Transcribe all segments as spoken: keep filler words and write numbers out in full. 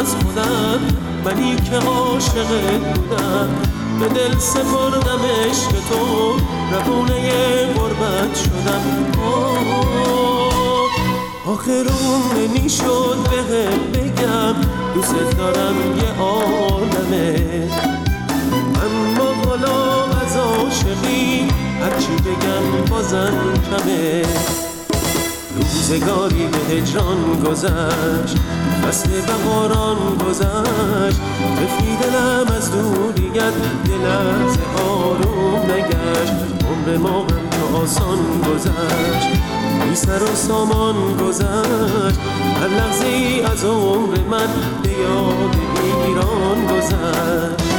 از خودم، منی که عاشقت بودم، به دل سپردم عشق تو، روونه غربت شدم. آخرون نمیشد بهت بگم دوست دارم یه عالمه، اما حالا از عاشقی هرچی بگم بازم کمه. روزگاری به هجران گذشت، فصل بهاران گذشت، رفی دلم از دوریت یه لحظه آروم نگشت. عمر ما هم تو آسان گذشت، بی سر و سامان گذشت، هر لحظه ای از عمر من به یاد ایران گذشت.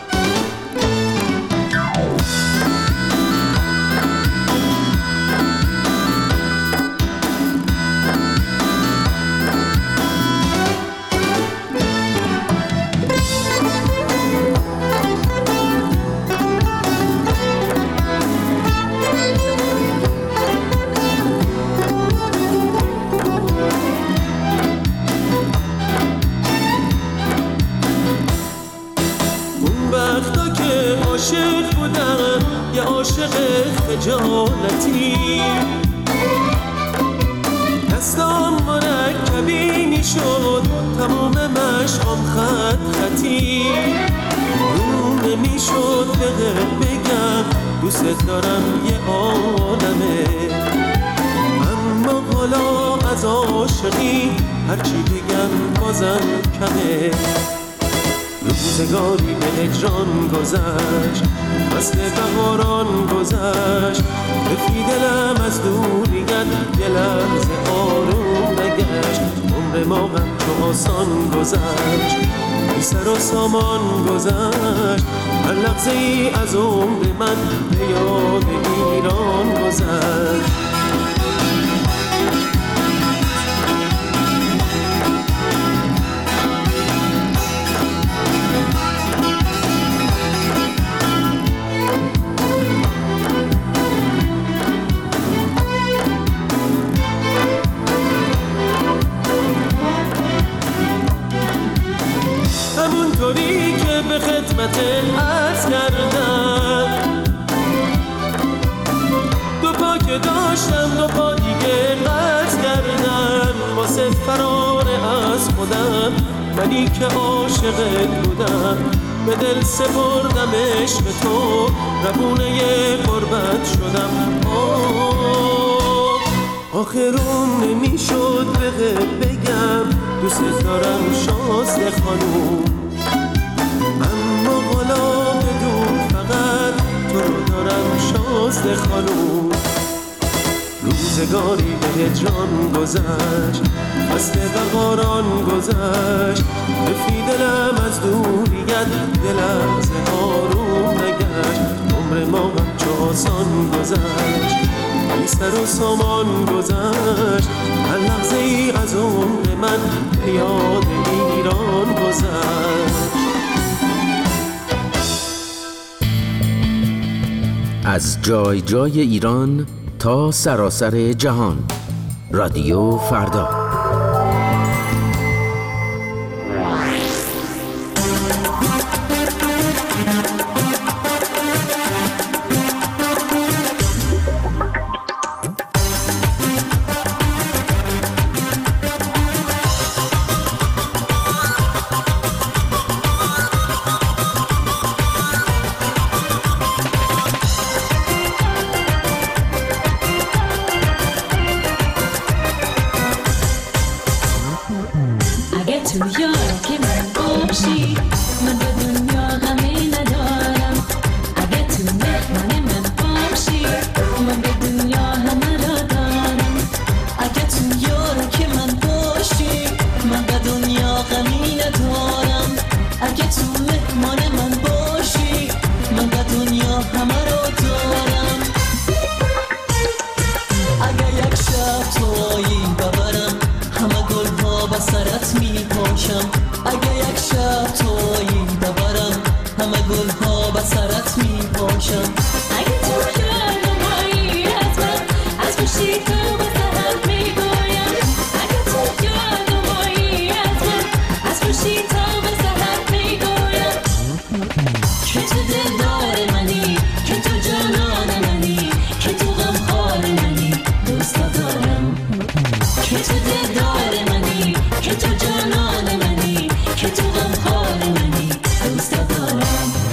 عاشق بودم یه عاشق خجالتی، دستام مرکبی میشد تمام مشقام خط خطی. رو نمیشد بهت بگم دوست دارم یه عالمه، اما حالا از عاشقی هرچی بگم بازم کمه. روزگاری به هجران گذشت، فصل بهاران گذشت، رفی دلم از دوریت یه لحظه آروم نگشت. عمر ما هم تو آسان گذشت، بی سر و سامان گذشت، هر لحظه ای از عمر من به یاد ایران گذشت. همونطوری که به خدمت عرض کردم، دو پا که داشتم دو پا دیگه قطع کردم، واسه فرار از خودم، منی که عاشقت بودم، به دل سپردم عشق تو، روونه غربت شدم. آخرون نمیشد بهت بگم دوست دارم شازده خانوم، اما حالا بدون فقط تو رو دارم شازده خانوم. روزگاری به هجران گذشت، فصل بهاران گذشت، رفی دلم از دوریت یه لحظه آروم نگشت. عمر ما هم چو آسان گذشت، بی سر و سامان گذشت، هر لحظه ای از عمر من به یاد ایران گذشت. از جای جای ایران تا سراسر جهان، رادیو فردا. از باشی تا به سحر پیدایم که تو دلدار منی، که تو جانان منی، که تو غمخوار منی، دوست دارم. که تو دلدار منی، که تو جانان منی، که تو غمخوار منی، دوست دارم.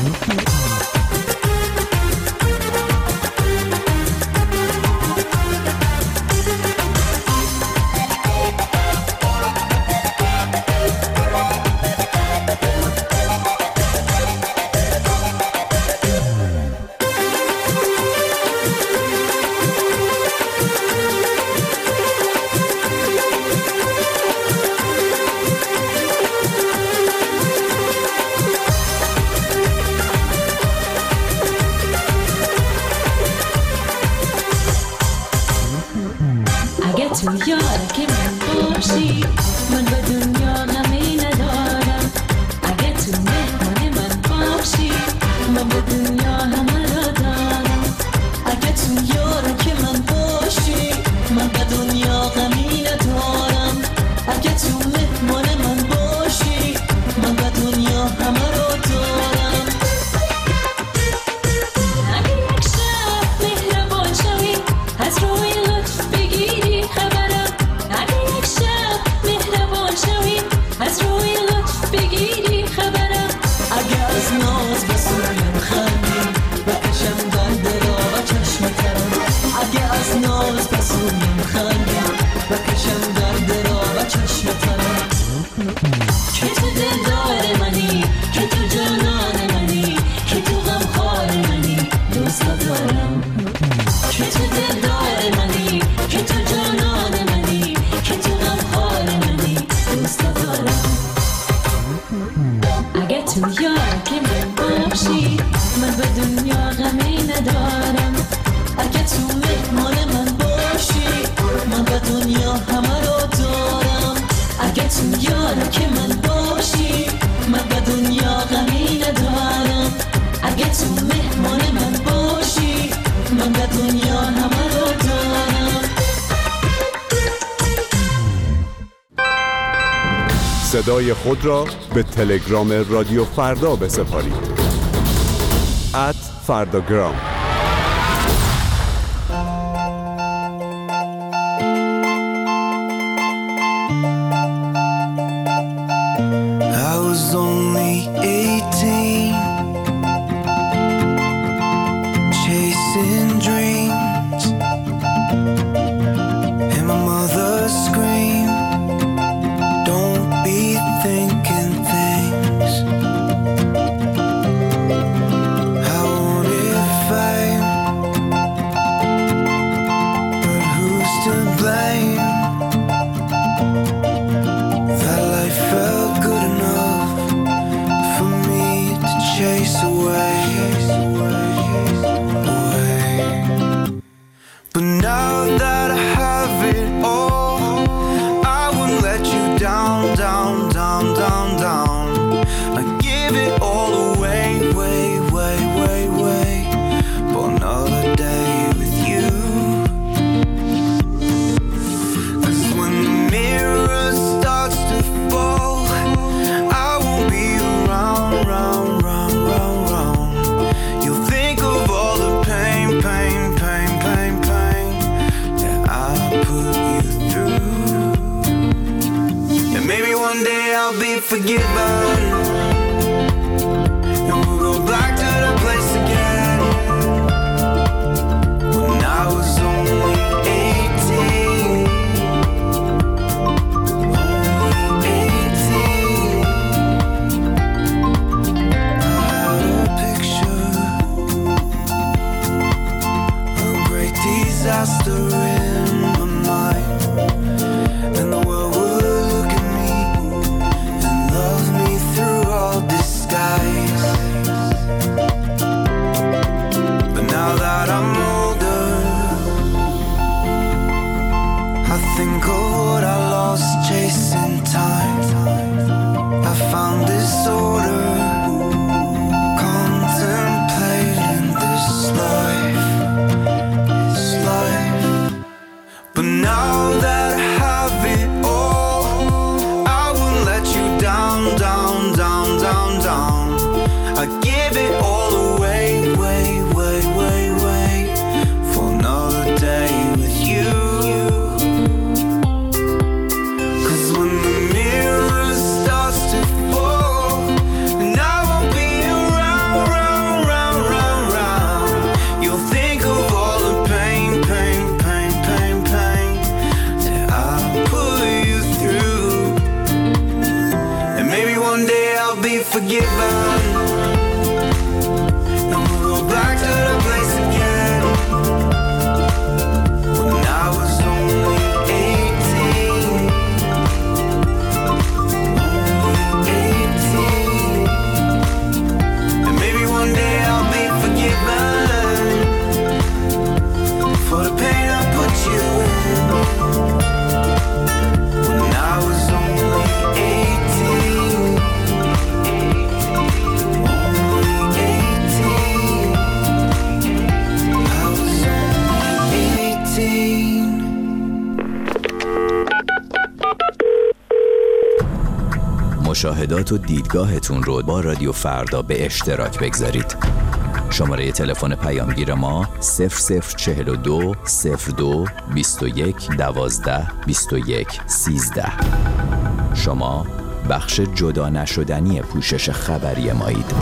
تو یار که من باشی من به دنیا غمی ندارم. اگه تو مهمان من باشی من به دنیا همه را دارم. اگه تو یار که من باشی من به دنیا غمی ندارم. اگه تو مهمان من باشی من به دنیا همه را دارم. اگه یک شب مهربان شوی از روی لطف بگیری از روی لطف بگیری خبرم. اگه از ناز به سویم خندی بکشم دنده را و چشم ترم. اگه از ناز به سویم خندی بکشم دنده را و چشم ترم. که تو دلدار منی، که تو جانان منی، که تو غمخوار منی، دوست دارم. که تو دلدار منی، که تو جانان منی، که تو غمخوار منی، دوست دارم. اگه تو یار که من باشی من به دنیا غمی ندارم. اگه تو مهمان من باشی من به دنیا همه را دارم. اگه تو یار که من باشی من به دنیا غمی ندارم. اگه تو مهمان من باشی من به دنیا همه را دارم. صدای خود را به تلگرام رادیو فردا بسپارید. ات فرداگرام. I was only eighteen, chasing dreams, and my mother screamed, "Don't be thinking things." I wanted fame, but who's to blame? That life felt good enough for me to chase away, away. But now that I have it all, I wouldn't let you down, down, down, down, down. I give it all away, way, way, way, way, for another day with you. 'Cause when the mirror starts to fall, I won't be around, round, round, round, round. You'll think of all the pain, pain, pain, pain, pain that I put you through. And maybe one day I'll be forgiven, and we'll go back to the place again when I was only eighteen. Only eighteen. I had a picture, a great disaster in my mind, and the world would look at me and love me through all disguise. forgiven, and we'll go back to the place again. When I was only eighteen, only eighteen, and maybe one day I'll be forgiven for the pain I put you in. When I was only eighteen, only eighteen, I was only eighteen. مشاهدات و دیدگاهتون رو با رادیو فردا به اشتراک بگذارید. شماره تلفن پیامگیر ما صفر صفر چهل و دو صفر دو بیست و یک دوازده بیست و یک سیزده. شما بخش جدا نشدنی پوشش خبری مایید.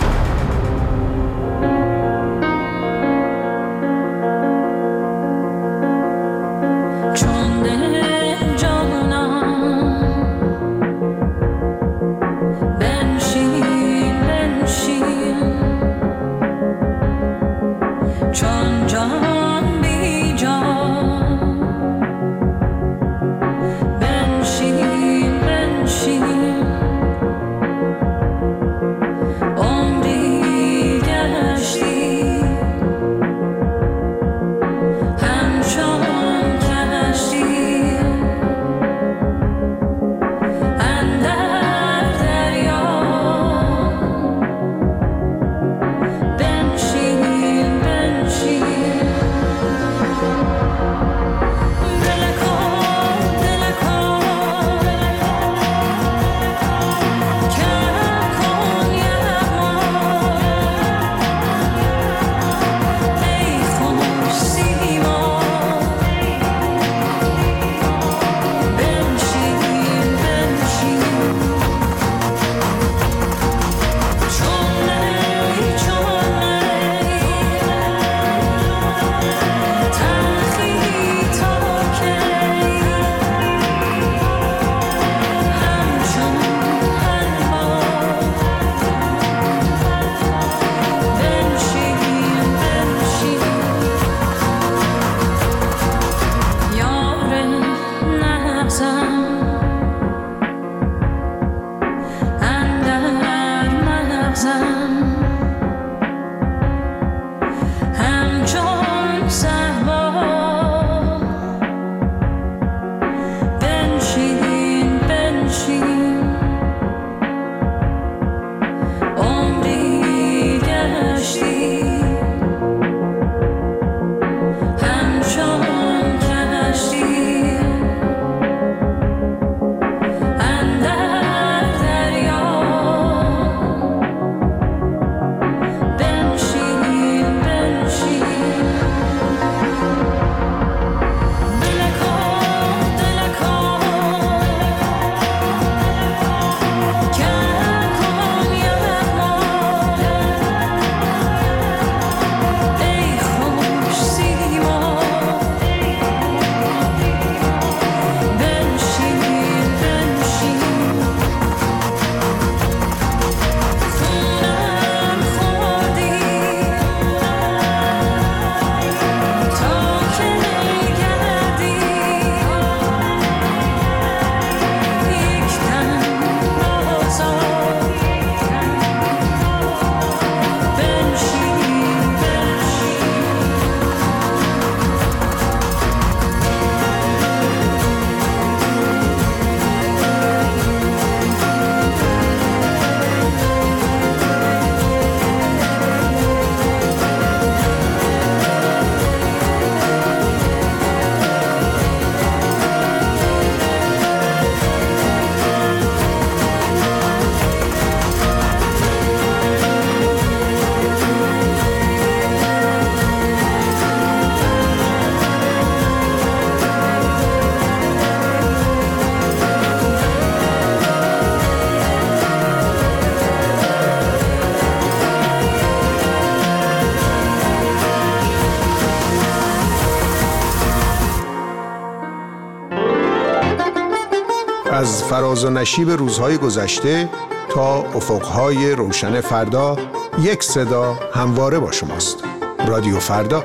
از فراز و نشیب روزهای گذشته تا افقهای روشن فردا، یک صدا همواره با شماست. رادیو فردا.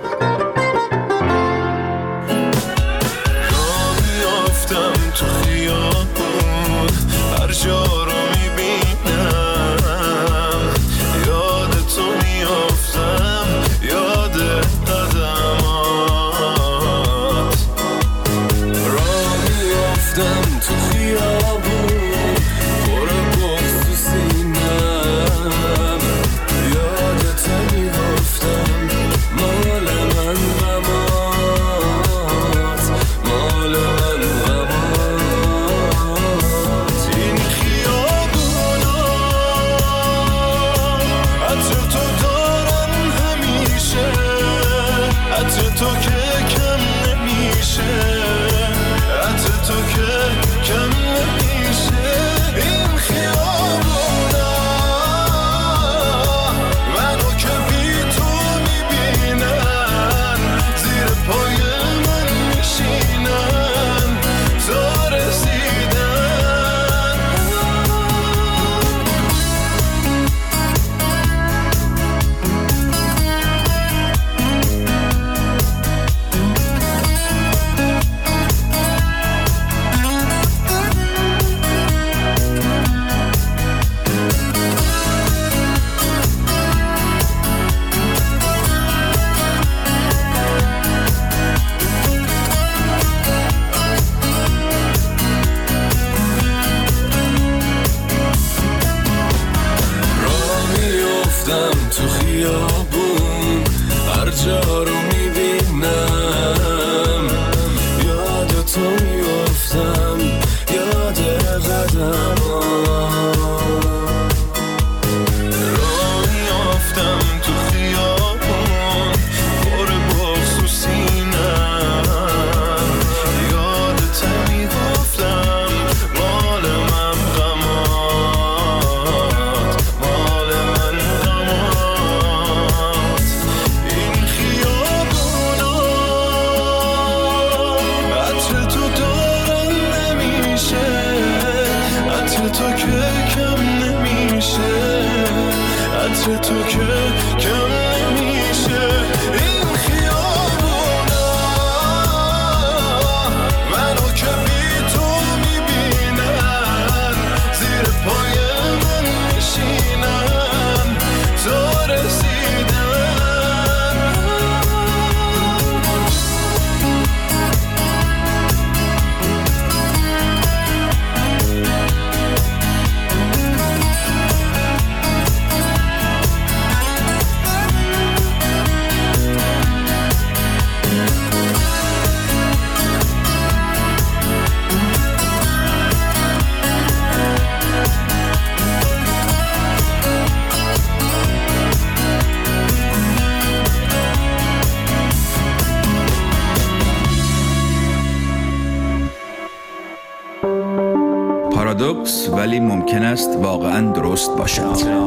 پارادوکس ولی ممکن است واقعاً درست باشد.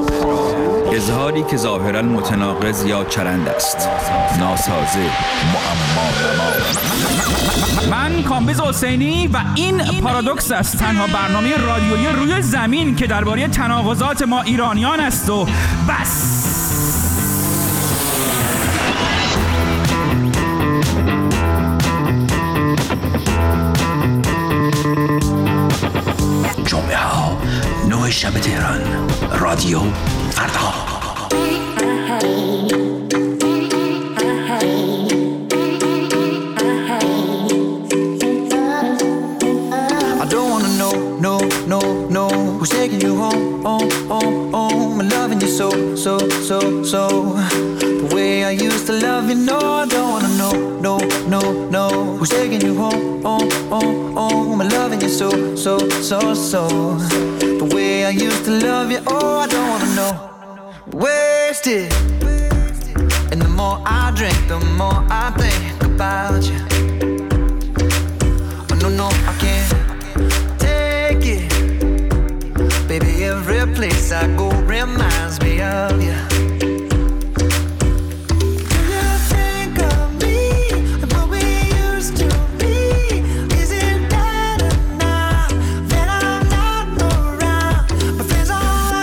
اظهاری که ظاهراً متناقض یا چرند است. ناسازه، معما. من کامبیز حسینی و این پارادوکس است، تنها برنامه رادیویی روی زمین که درباره تناقضات ما ایرانیان است و بس. جمعه ها نه شب تهران، رادیو فردا. I don't wanna know, no, no, no, who's taking you home, home, home, home. I'm loving you so, so, so, so. The way I used to love you, no, I don't wanna know, no, no, no, who's taking you home, home, home, home. I'm loving you so, so, so, so. The way I used to love you, oh, I don't wanna know. Wasted. And the more I drink, the more I think about you. Oh, no, no, I can't take it. Baby, every place I go reminds me of you. All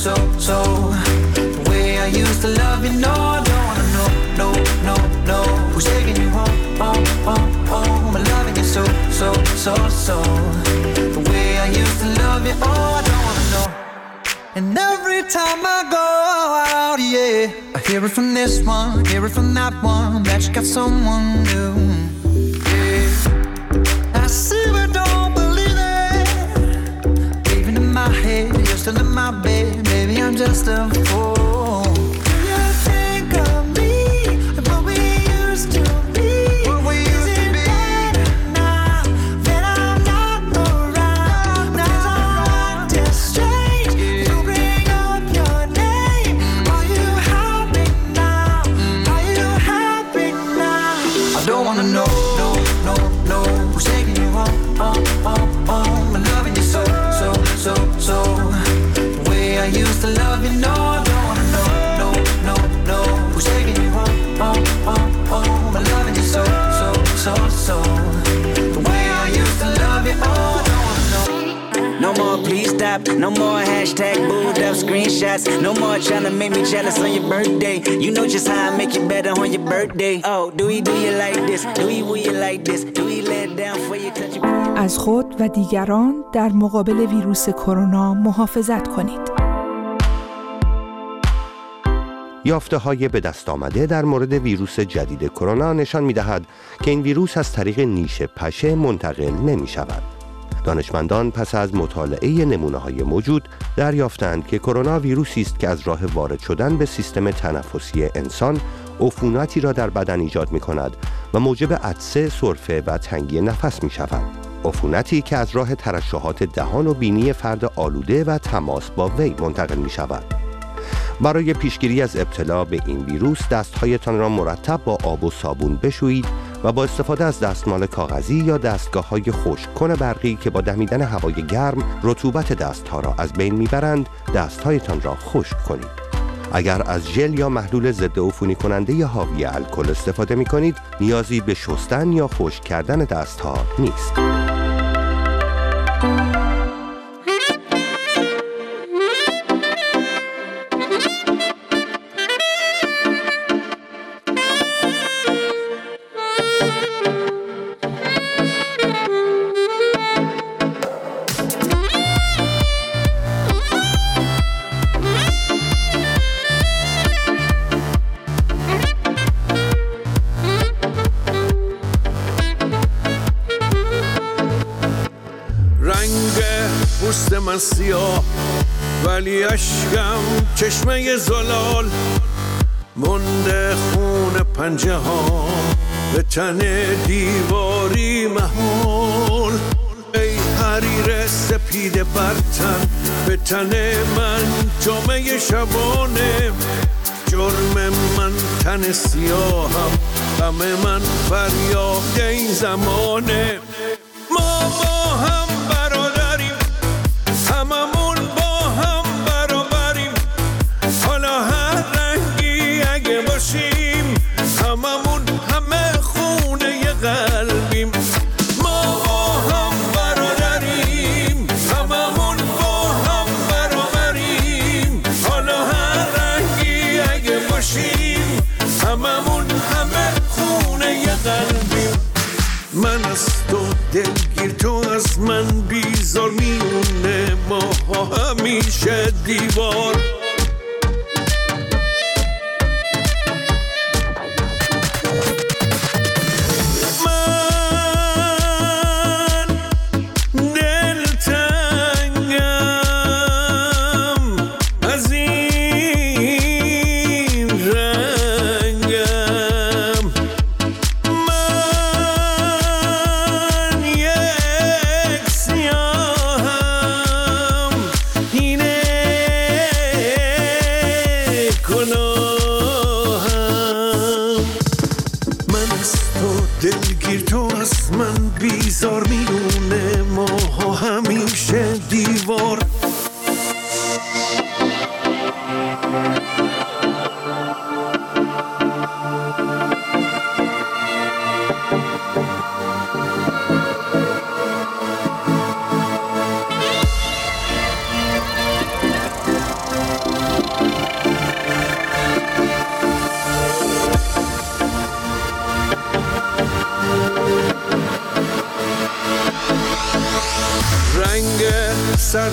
so, so. The way I used to love you, no, I don't wanna know, no, no, no. Who's taking you home, home, home, home? I'm loving you so, so, so, so. The way I used to love you, oh, I don't wanna know. And every time I go out, yeah, I hear it from this one, hear it from that one, that you got someone new. Yeah, I see but don't believe it. Even in my head, you're still in my bed. Maybe I'm just a fool. Do you think of me and what we used to be? What we used to be. Now that I'm not around, now I'm acting strange. You bring up your name. Are you happy now? Are you happy now? I don't wanna know, no, no, no. Who's taking you home, home, home, home? I'm loving you so, so, so, so. The way I used to love you, no, I don't wanna know, no, no, no. Who's taking you home, home, home, home? I'm loving you so, so, so, so. The way I used to love you, oh, I don't wanna know. No more please stop, no more hashtag booed up screenshots. No more trying to make me jealous on your birthday. You know just how I make you better on your birthday. Oh, do we do you like this? Do we will you like this? Do we let down for you touch your... از خود و دیگران در مقابل ویروس کرونا محافظت کنید. یافته‌های به دست آمده در مورد ویروس جدید کرونا نشان می‌دهد که این ویروس از طریق نیش پشه منتقل نمی‌شود. دانشمندان پس از مطالعه نمونه‌های موجود دریافتند که کرونا ویروسی است که از راه وارد شدن به سیستم تنفسی انسان عفونتی را در بدن ایجاد می‌کند و موجب عطسه، سرفه و تنگی نفس می‌شود. عفونتی که از راه ترشحات دهان و بینی فرد آلوده و تماس با وی منتقل می‌شود. برای پیشگیری از ابتلا به این ویروس دست‌هایتان را مرتب با آب و صابون بشویید و با استفاده از دستمال کاغذی یا دستگاه‌های خشک‌کن برقی که با دمیدن هوای گرم رطوبت دست‌ها را از بین می‌برند، دست‌هایتان را خشک کنید. اگر از ژل یا محلول ضد عفونی کننده یا حاوی الکل استفاده می‌کنید، نیازی به شستن یا خشک کردن دست‌ها نیست. من سیاه ولی اشکم چشمه زلال مونده خون پنجه ها به تن دیواری محول. ای حریر سپید برتن به تن من جامعه شبانه. جرم من تن سیاهم، غم من فریاد این زمانه. ما با هم برادریم، هممون با هم برابریم. حالا هر رنگی اگه باشیم، هممون همه خونه قلبیم. ما با هم برادریم، هممون با هم برابریم. حالا هر رنگی اگه باشیم، هممون همه خونه قلبیم. من از تو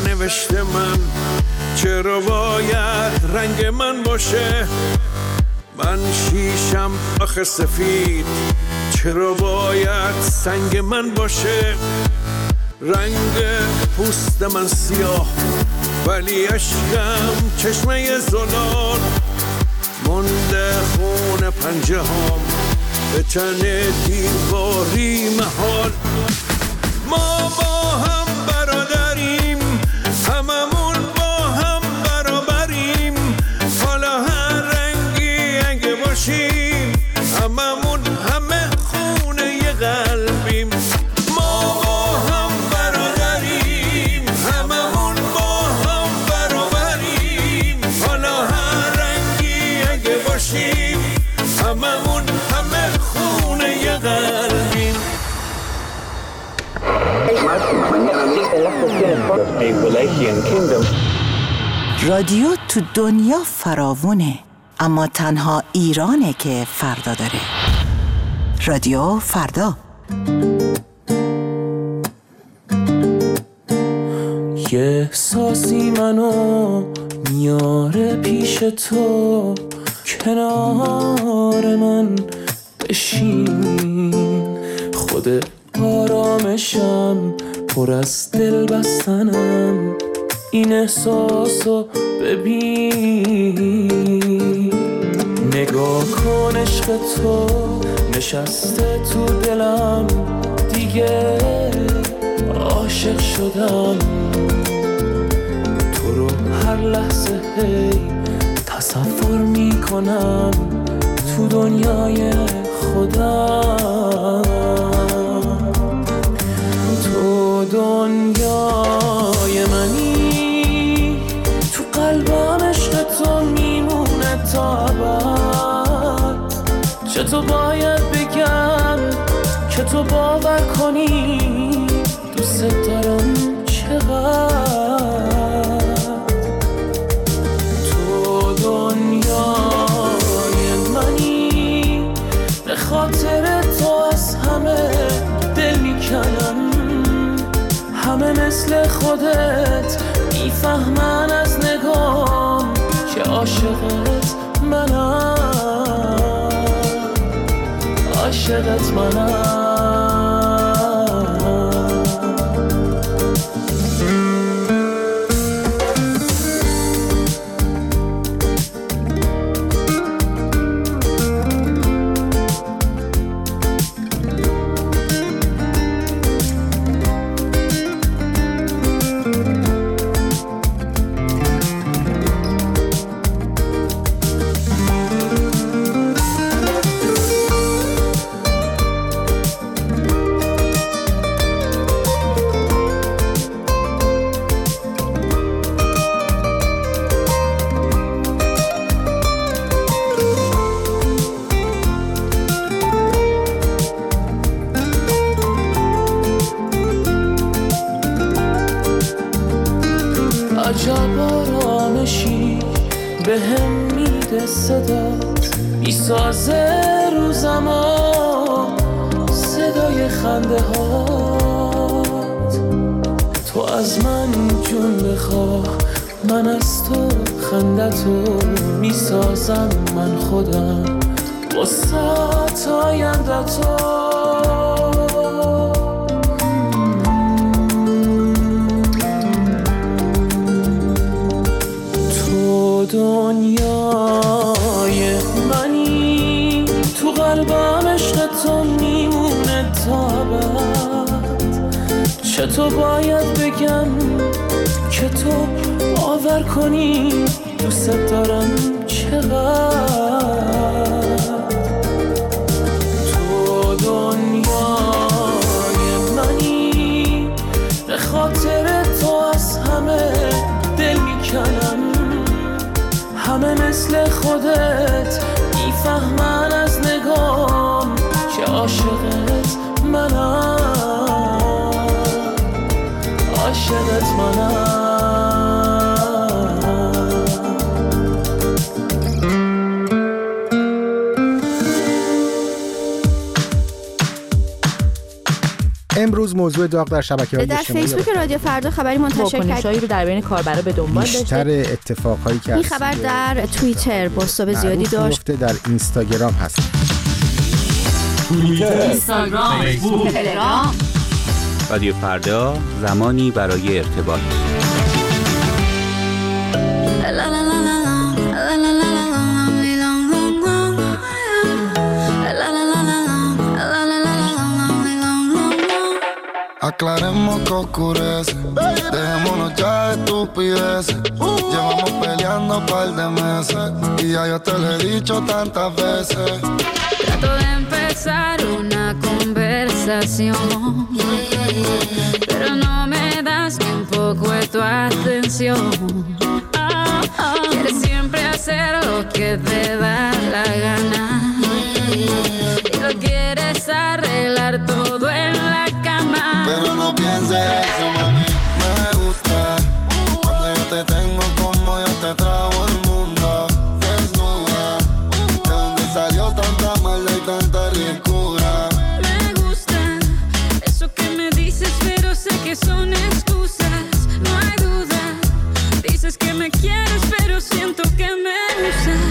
سرنوشت من چرا باید رنگ من باشه؟ من شیشم آخه سفید چرا باید سنگ من باشه؟ رنگ پوست من سیاه ولی عشقم چشمه زلال مونده خون پنجه هام به تن دیواری محال. ما با هم برادریم هممون با هم برابریم حالا هر رنگی اگه باشیم هممون همه خونه ی قلبیم. ما با هم برادریم هممون با هم برابریم حالا هر رنگی اگه باشیم هممون همه خونه ی قلبیم. رادیو تو دنیا فراوونه اما تنها ایرانه که فردا داره. رادیو فردا. یه احساسی منو میاره پیش تو کنار من بشین خود آرامشم پر از دل بستنم این احساسو ببین نگاه کن عشق تو نشسته تو دلم دیگه عاشق شدم تو رو هر لحظه هی تصور میکنم تو دنیای خودم تو دنیای منی تو قلبم عشق تو میمونه تا ابد چطور باید بگم که تو باور کنی دوست دارم چقدر تو دنیای منی به خاطر تو از همه دل میکنم همه مثل خودت میفهمن از نگام که عاشقت منم عاشقت منم. عجب آرامشی به هم میده صدات میسازه روزما صدای خنده هات تو از من جون بخواه من از تو خندتو میسازم من خودم وسط آینده تو دنیای منی تو قلبم عشق تو میمونه تا ابد چطور باید بگم که تو باور کنی دوست دارم چقدر تو دنیای منی به خاطر تو از همه دل میکنم همه مثل خودت میفهمن از نگام که عاشقت منم عاشقت منم. امروز موضوع داغ در شبکه‌های در اجتماعی فیسبوک رادیو فردا خبری منتشر کرد. واکنش‌هایی رو در بین کاربرا به دنبال داشته. بیشتر اتفاقایی که این خبر در توییتر بازتاب زیادی داشت. در اینستاگرام هست. توییتر، اینستاگرام، فیسبوک، تلگرام. رادیو فردا، زمانی برای ارتباط. Aclaremos que oscurece, dejémonos ya de estupideces. Llevamos peleando un par de meses y ya yo te lo he dicho tantas veces. Trato de empezar una conversación, pero no me das ni un poco de tu atención. Oh, oh. Quieres siempre hacer lo que te da la gana y lo quieres arreglar todo en la cama. Pero no pienses eso, mami, me gusta cuando yo te tengo como yo te trago el mundo desnuda. ¿De dónde salió tanta maldad y tanta ricura? Me gusta eso que me dices, pero sé que son excusas. No hay duda, dices que me quieres, pero siento que me usas.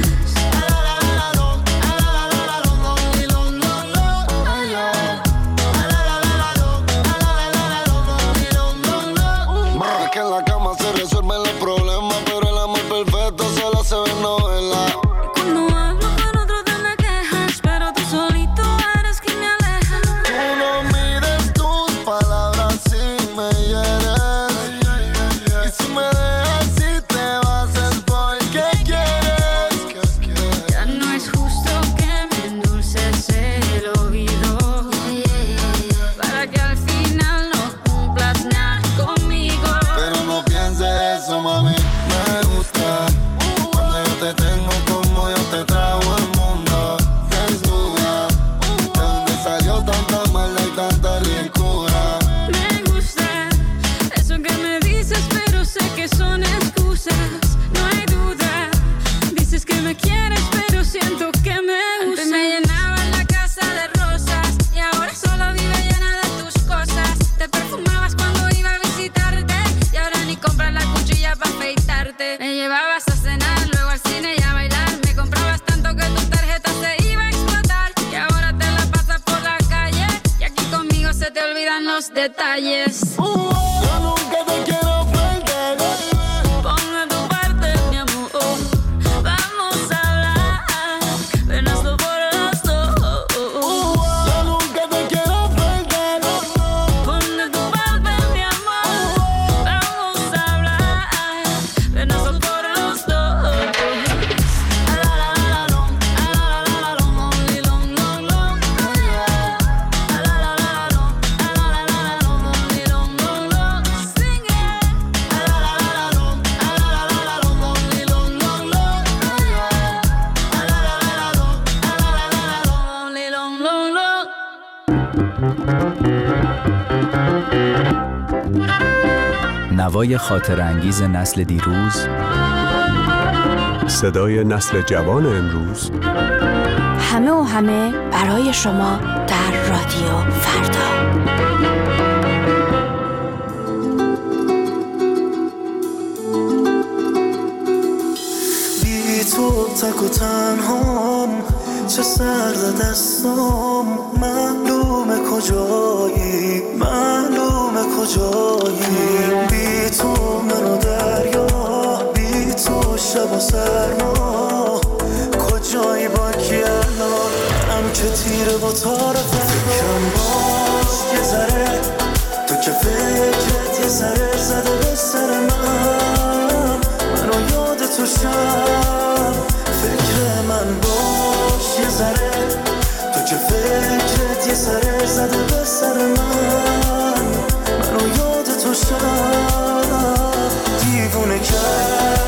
Detalles. Uh, yo nunca te quiero perder. Ponme tu parte, mi amor. Vamos a hablar. Ven, hazlo por los dos. Uh, yo nunca te quiero perder. Ponme tu parte, mi amor. Vamos a hablar. Ven, hazlo por los dos. نوای خاطر انگیز نسل دیروز، صدای نسل جوان امروز، همه و همه برای شما در رادیو فردا. بی تو تک و تنهام، چه سرد دستام، معلومه کجایی، معلومه کجایی. بی تو منو دریا، بی تو شب و سرما، کجایی با کی الان؟ هم که تیره با تار فکرم باز یه ذره، تو که فکرت یه ذره زده به سر من، منو یاد تو شب فکر من باش یه ذره، تو که فکرت یه ذره زده به سر من، منو یاد تو شب دیوونه کرد.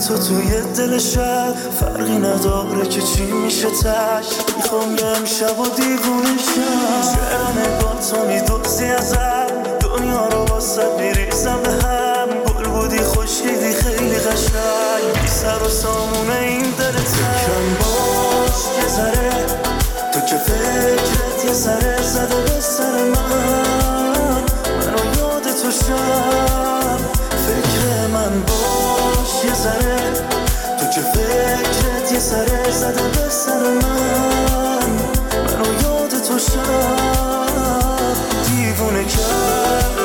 تو توی دل شب فرقی نداره که چی میشه تش. میخوام یه امشب و دیوونه شم، چرا نگاه تو میدوزی ازم، دنیا رو واسه میریزم به هم. گل بودی خوشیدی خیلی قشنگ، بی سر و سامون این دل تنگ. کم باش یه ذره تو که فکرت یه ذره زده به سر من، منو یاد تو شب فکر من باش یه ذره تو که فکرت یه ذره زده به سر من، منو یاد تو شب دیوونه کرد.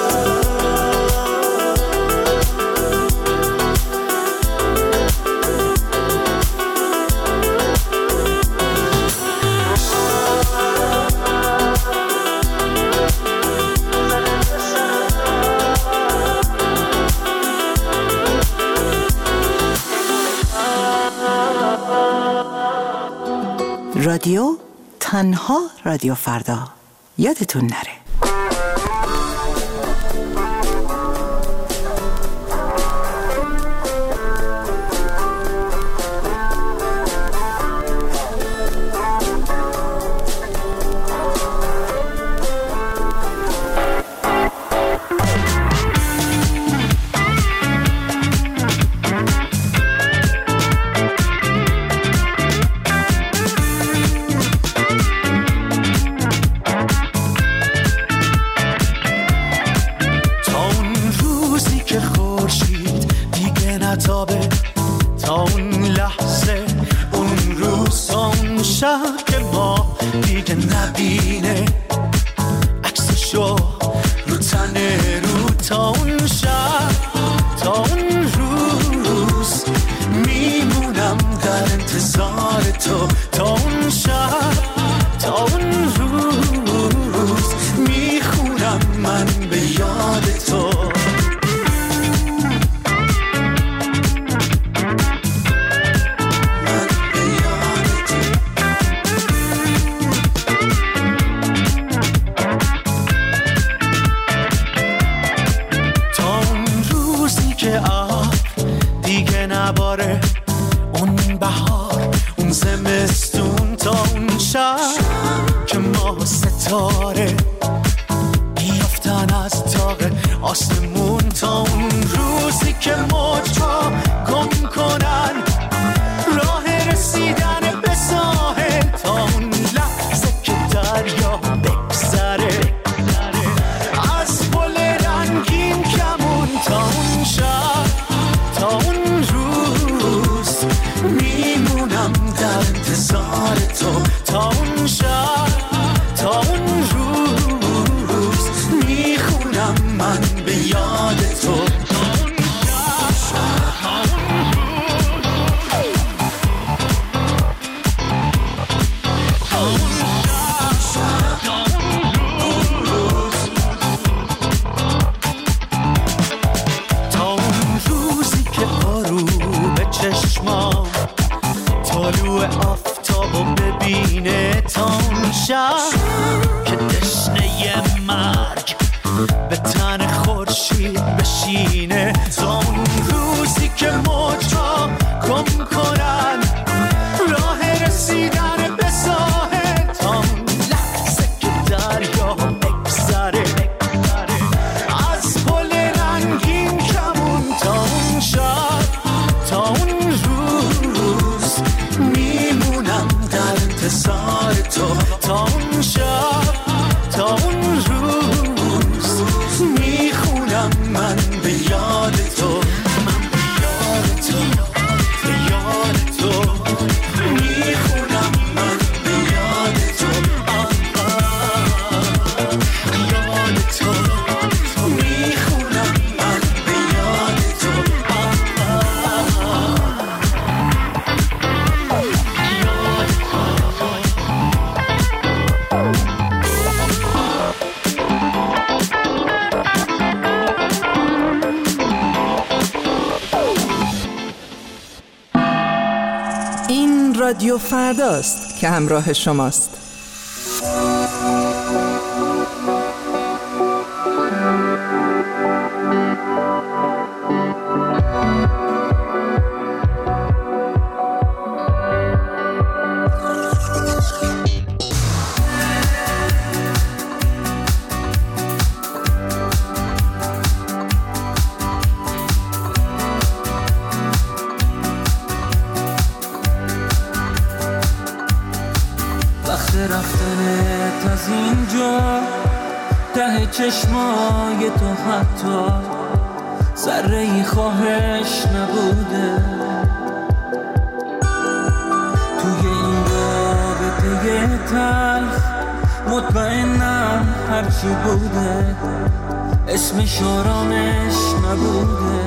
رادیو تنها رادیو فردا، یادتون نره. رادیو فرداست که همراه شماست. همینجا ته چشمای تو حتی ذره ای خواهش نبوده. توی این رابطه تلخ مطمئنم هرچی بوده اسمش آرامش نبوده.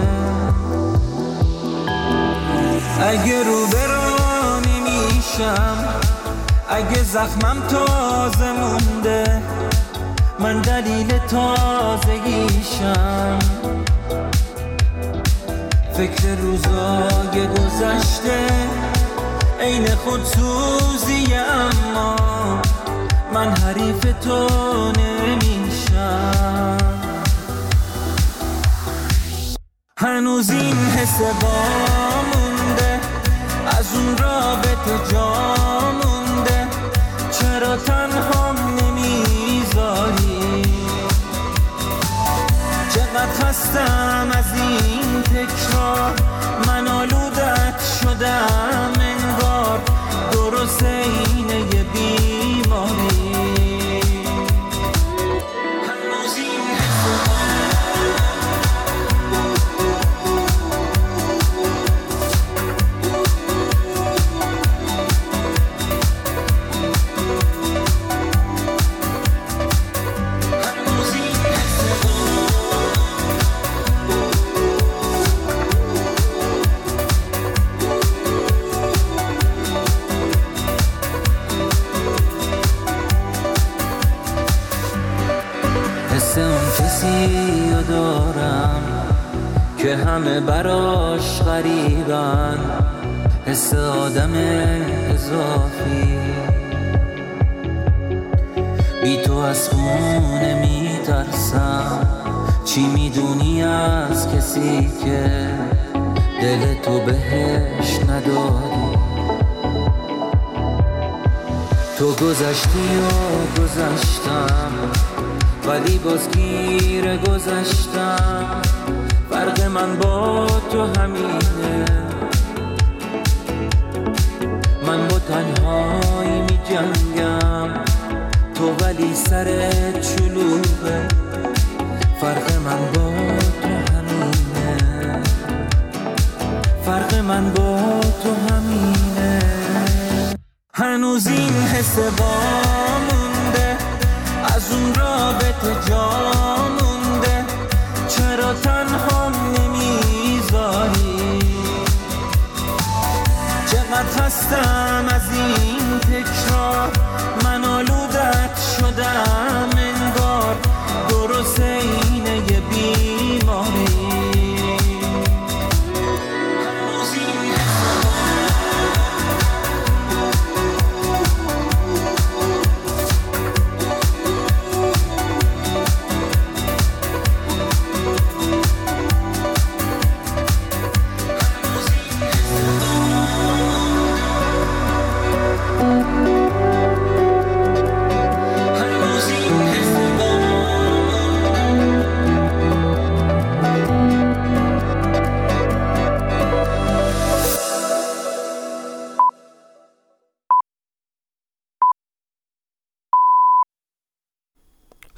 اگه رو برو نمیشم، اگه زخمم تازه مونده، من دلیل تازگیشم. فکر روزای گذشته عین خودسوزی، اما من حریف تو نمیشم. هنوز این حس با مونده، از اون رابطه جا مونده. چرا تنهام نمیذاری؟ چقدر خستم از این تکرار، من آلودت شدم انگار درست اینه یه بیماری. هنوز این حس دارم که همه براش غریبن، حس آدم اضافی. بی تو از خونه میترسم، چی میدونی از کسی که دل تو بهش نداری؟ تو گذشتی و گذشتم، ولی باز گیر گذشتم. فرق من با تو همینه، من با تنهایی می جنگم، تو ولی سرت چلوبه. فرق من با تو همینه، فرق من با تو همینه. هنوز این حس با مونده، از اون رابطه جا مونده. چرا تنهام نمیذاری؟ چقدر خستم